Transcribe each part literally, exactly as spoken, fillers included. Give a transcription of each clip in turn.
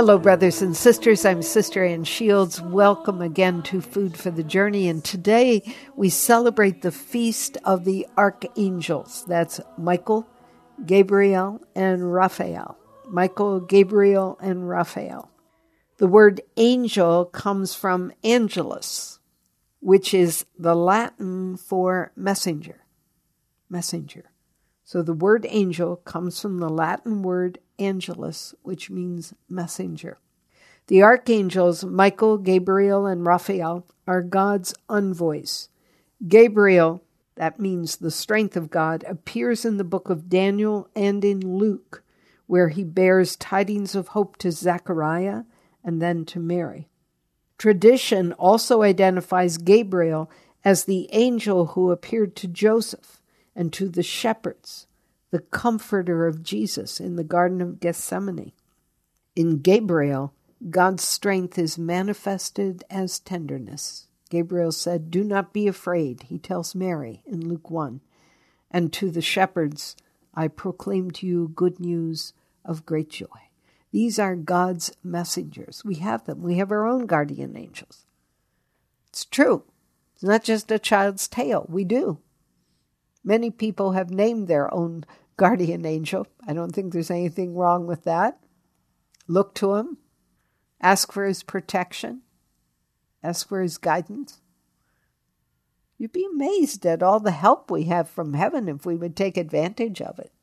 Hello, brothers and sisters. I'm Sister Ann Shields. Welcome again to Food for the Journey. And today we celebrate the Feast of the Archangels. That's Michael, Gabriel, and Raphael. Michael, Gabriel, and Raphael. The word angel comes from angelus, which is the Latin for messenger. Messenger. So the word angel comes from the Latin word angelus, which means messenger. The archangels, Michael, Gabriel, and Raphael, are God's envoys. Gabriel, that means the strength of God, appears in the book of Daniel and in Luke, where he bears tidings of hope to Zechariah and then to Mary. Tradition also identifies Gabriel as the angel who appeared to Joseph and to the shepherds, the comforter of Jesus in the Garden of Gethsemane. In Gabriel, God's strength is manifested as tenderness. Gabriel said, "Do not be afraid," he tells Mary in Luke one. And to the shepherds, "I proclaim to you good news of great joy." These are God's messengers. We have them. We have our own guardian angels. It's true. It's not just a child's tale. We do. Many people have named their own guardian angel. I don't think there's anything wrong with that. Look to him. Ask for his protection. Ask for his guidance. You'd be amazed at all the help we have from heaven if we would take advantage of it.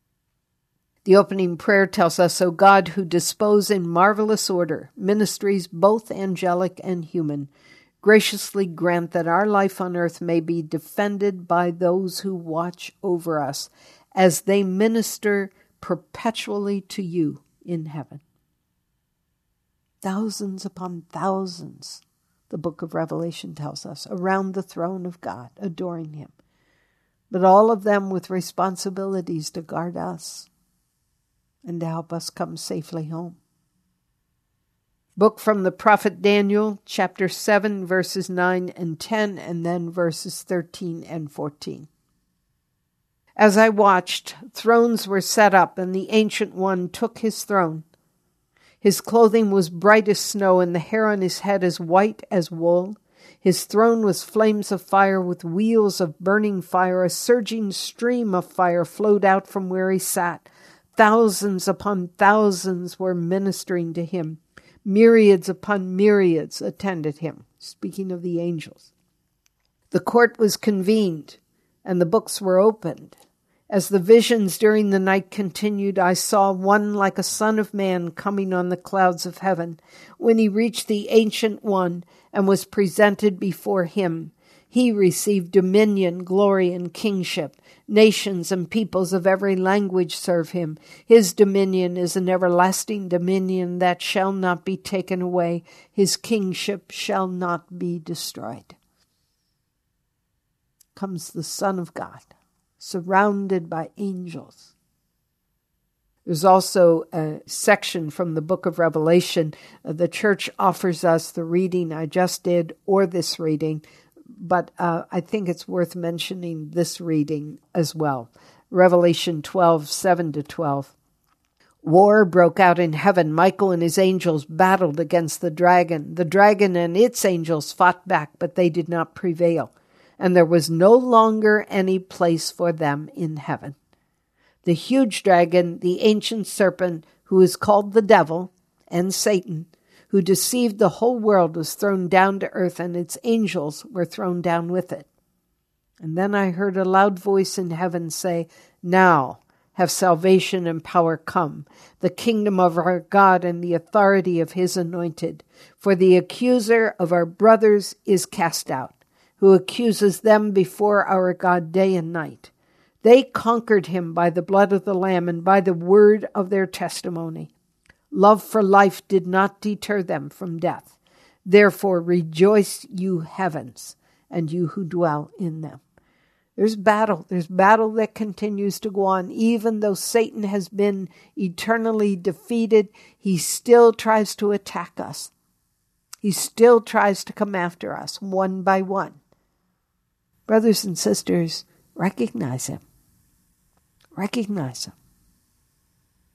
The opening prayer tells us, "O God, who dispose in marvelous order ministries both angelic and human, graciously grant that our life on earth may be defended by those who watch over us as they minister perpetually to you in heaven." Thousands upon thousands, the book of Revelation tells us, around the throne of God, adoring him. But all of them with responsibilities to guard us and to help us come safely home. Book from the prophet Daniel, chapter seven, verses nine and ten, and then verses thirteen and fourteen. As I watched, thrones were set up, and the Ancient One took his throne. His clothing was bright as snow, and the hair on his head as white as wool. His throne was flames of fire with wheels of burning fire. A surging stream of fire flowed out from where he sat. Thousands upon thousands were ministering to him. Myriads upon myriads attended him, speaking of the angels. The court was convened, and the books were opened. As the visions during the night continued, I saw one like a son of man coming on the clouds of heaven. When he reached the Ancient One and was presented before him, he received dominion, glory, and kingship. Nations and peoples of every language serve him. His dominion is an everlasting dominion that shall not be taken away. His kingship shall not be destroyed. Comes the Son of God, surrounded by angels. There's also a section from the book of Revelation. The church offers us the reading I just did or this reading, but uh, I think it's worth mentioning this reading as well. Revelation twelve, seven to twelve. War broke out in heaven. Michael and his angels battled against the dragon. The dragon and its angels fought back, but they did not prevail, and there was no longer any place for them in heaven. The huge dragon, the ancient serpent, who is called the devil and Satan, who deceived the whole world, was thrown down to earth, and its angels were thrown down with it. And then I heard a loud voice in heaven say, "Now have salvation and power come, the kingdom of our God and the authority of his anointed. For the accuser of our brothers is cast out, who accuses them before our God day and night. They conquered him by the blood of the Lamb and by the word of their testimony. Love for life did not deter them from death. Therefore rejoice, you heavens, and you who dwell in them." There's battle. There's battle that continues to go on. Even though Satan has been eternally defeated, he still tries to attack us. He still tries to come after us one by one. Brothers and sisters, recognize him. Recognize him.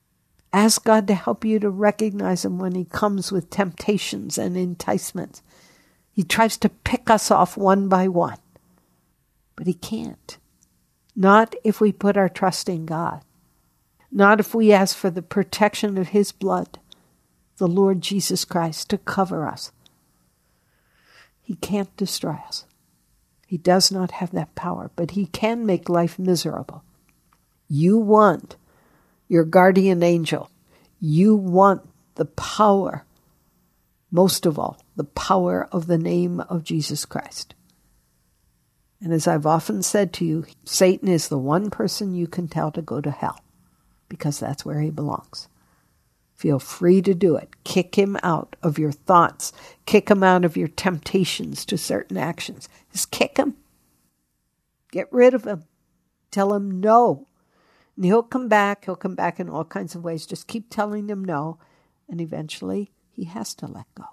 Ask God to help you to recognize him when he comes with temptations and enticements. He tries to pick us off one by one, but he can't. Not if we put our trust in God. Not if we ask for the protection of his blood, the Lord Jesus Christ, to cover us. He can't destroy us. He does not have that power, but he can make life miserable. You want your guardian angel. You want the power, most of all, the power of the name of Jesus Christ. And as I've often said to you, Satan is the one person you can tell to go to hell, because that's where he belongs. Feel free to do it. Kick him out of your thoughts. Kick him out of your temptations to certain actions. Just kick him. Get rid of him. Tell him no. And he'll come back. He'll come back in all kinds of ways. Just keep telling him no. And eventually he has to let go.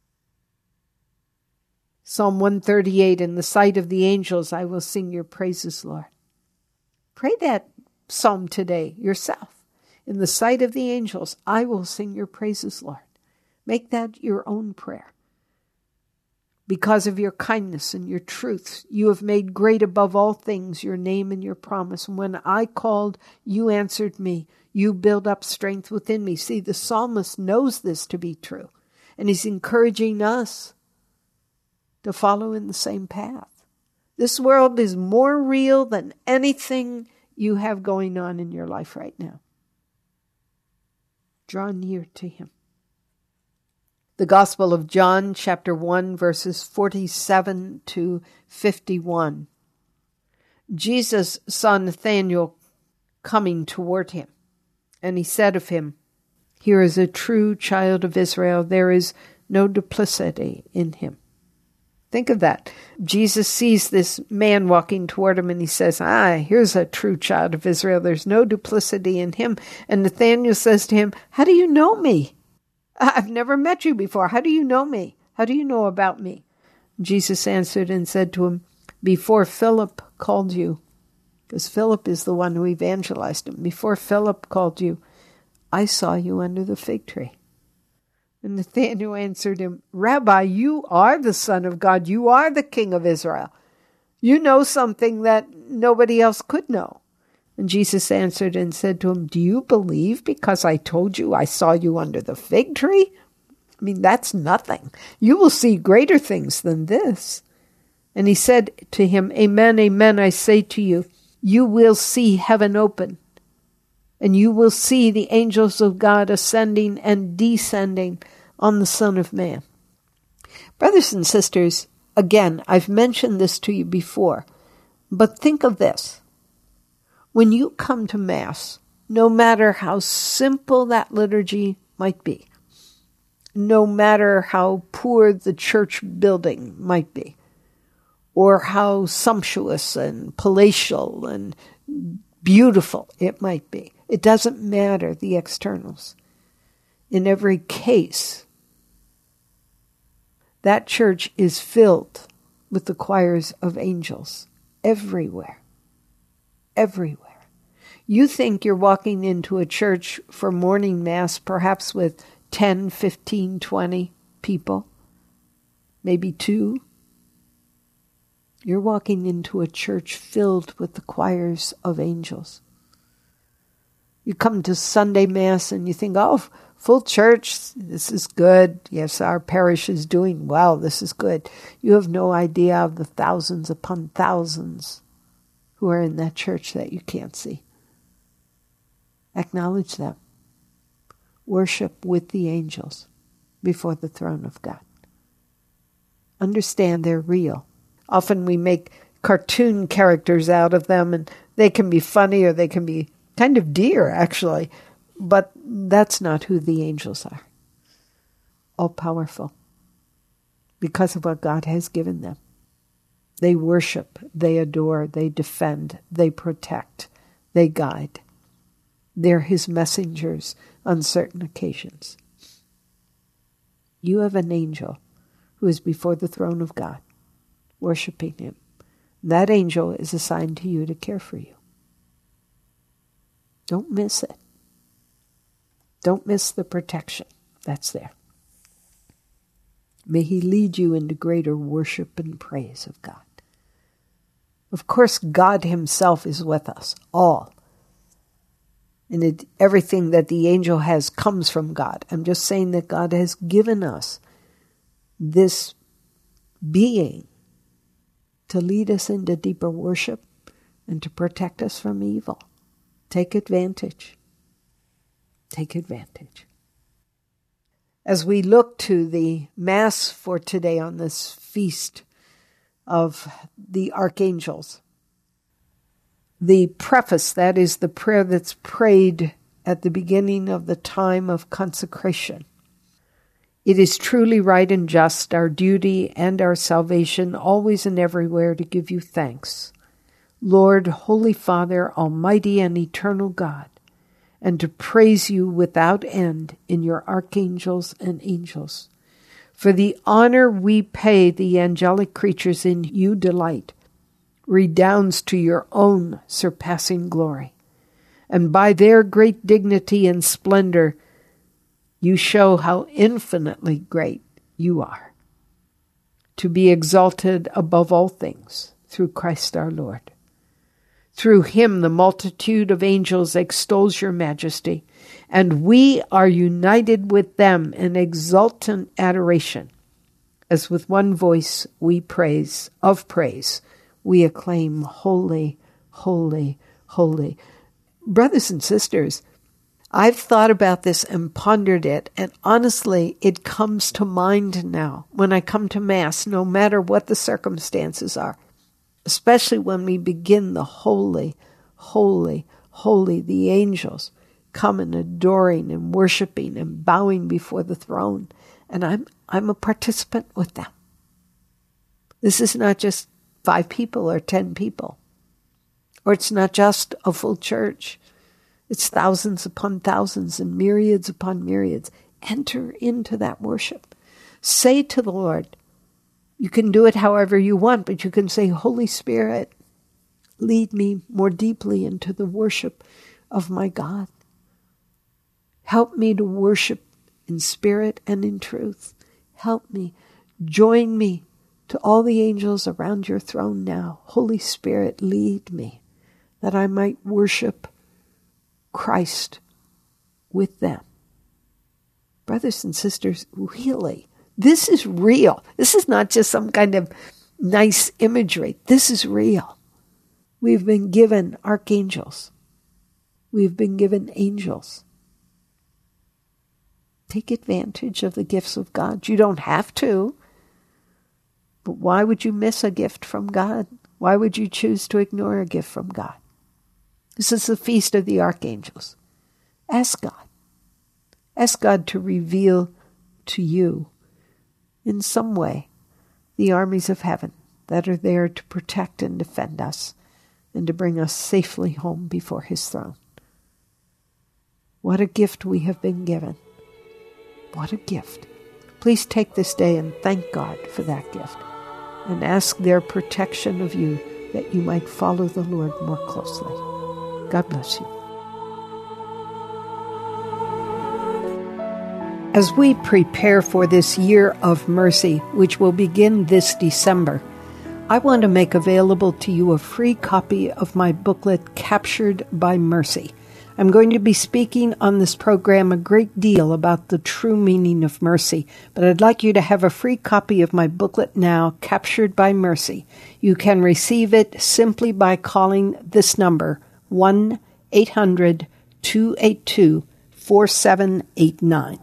Psalm one thirty-eight, in the sight of the angels, I will sing your praises, Lord. Pray that psalm today yourself. In the sight of the angels, I will sing your praises, Lord. Make that your own prayer. Because of your kindness and your truth, you have made great above all things your name and your promise. And when I called, you answered me. You build up strength within me. See, the psalmist knows this to be true. And he's encouraging us to follow in the same path. This world is more real than anything you have going on in your life right now. Draw near to him. The Gospel of John, chapter one, verses forty-seven to fifty-one. Jesus saw Nathanael coming toward him, and he said of him, here is a true child of Israel. There is no duplicity in him. Think of that. Jesus sees this man walking toward him and he says, ah, here's a true child of Israel. There's no duplicity in him. And Nathanael says to him, how do you know me? I've never met you before. How do you know me? How do you know about me? Jesus answered and said to him, before Philip called you, because Philip is the one who evangelized him, before Philip called you, I saw you under the fig tree. And Nathanael answered him, Rabbi, you are the Son of God. You are the King of Israel. You know something that nobody else could know. And Jesus answered and said to him, do you believe because I told you I saw you under the fig tree? I mean, that's nothing. You will see greater things than this. And he said to him, amen, amen, I say to you, you will see heaven open, and you will see the angels of God ascending and descending on the Son of Man. Brothers and sisters, again, I've mentioned this to you before, but think of this. When you come to Mass, no matter how simple that liturgy might be, no matter how poor the church building might be, or how sumptuous and palatial and beautiful it might be, it doesn't matter the externals. In every case, that church is filled with the choirs of angels everywhere. Everywhere. You think you're walking into a church for morning mass, perhaps with ten, fifteen, twenty people, maybe two. You're walking into a church filled with the choirs of angels. You come to Sunday Mass and you think, oh, full church, this is good. Yes, our parish is doing well. This is good. You have no idea of the thousands upon thousands who are in that church that you can't see. Acknowledge them. Worship with the angels before the throne of God. Understand they're real. Often we make cartoon characters out of them, and they can be funny or they can be kind of dear, actually. But that's not who the angels are. All-powerful. Because of what God has given them. They worship, they adore, they defend, they protect, they guide. They're his messengers on certain occasions. You have an angel who is before the throne of God, worshiping him. That angel is assigned to you to care for you. Don't miss it. Don't miss the protection that's there. May he lead you into greater worship and praise of God. Of course, God himself is with us, all. And it, everything that the angel has comes from God. I'm just saying that God has given us this being to lead us into deeper worship and to protect us from evil. Take advantage. Take advantage. As we look to the Mass for today on this feast of the archangels, the preface, that is the prayer that's prayed at the beginning of the time of consecration. It is truly right and just, our duty and our salvation, always and everywhere to give you thanks, Lord, Holy Father, Almighty and eternal God, and to praise you without end in your archangels and angels. For the honor we pay the angelic creatures in you delight redounds to your own surpassing glory. And by their great dignity and splendor, you show how infinitely great you are, to be exalted above all things through Christ our Lord. Through him the multitude of angels extols your majesty, and we are united with them in exultant adoration, as with one voice we praise, of praise, we acclaim, holy, holy, holy. Brothers and sisters, I've thought about this and pondered it, and honestly, it comes to mind now when I come to Mass, no matter what the circumstances are. Especially when we begin the holy, holy, holy, the angels come and adoring and worshiping and bowing before the throne. And I'm I'm a participant with them. This is not just five people or ten people. Or it's not just a full church. It's thousands upon thousands and myriads upon myriads. Enter into that worship. Say to the Lord, you can do it however you want, but you can say, Holy Spirit, lead me more deeply into the worship of my God. Help me to worship in spirit and in truth. Help me. Join me to all the angels around your throne now. Holy Spirit, lead me that I might worship Christ with them. Brothers and sisters, really, this is real. This is not just some kind of nice imagery. This is real. We've been given archangels. We've been given angels. Take advantage of the gifts of God. You don't have to. But why would you miss a gift from God? Why would you choose to ignore a gift from God? This is the feast of the archangels. Ask God. Ask God to reveal to you in some way the armies of heaven that are there to protect and defend us and to bring us safely home before his throne. What a gift we have been given. What a gift. Please take this day and thank God for that gift and ask their protection of you that you might follow the Lord more closely. God bless you. As we prepare for this year of mercy, which will begin this December, I want to make available to you a free copy of my booklet, Captured by Mercy. I'm going to be speaking on this program a great deal about the true meaning of mercy, but I'd like you to have a free copy of my booklet now, Captured by Mercy. You can receive it simply by calling this number, one eight hundred two eight two four seven eight nine.